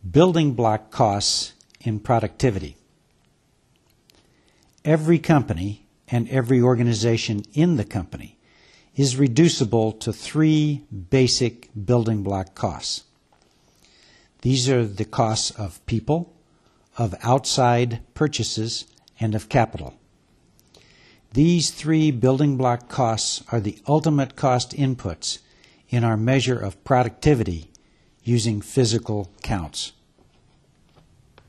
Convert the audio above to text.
Building block costs in productivity. Every company and every organization in the company is reducible to three basic building block costs. These are the costs of people, of outside purchases, and of capital. These three building block costs are the ultimate cost inputs in our measure of productivity using physical counts.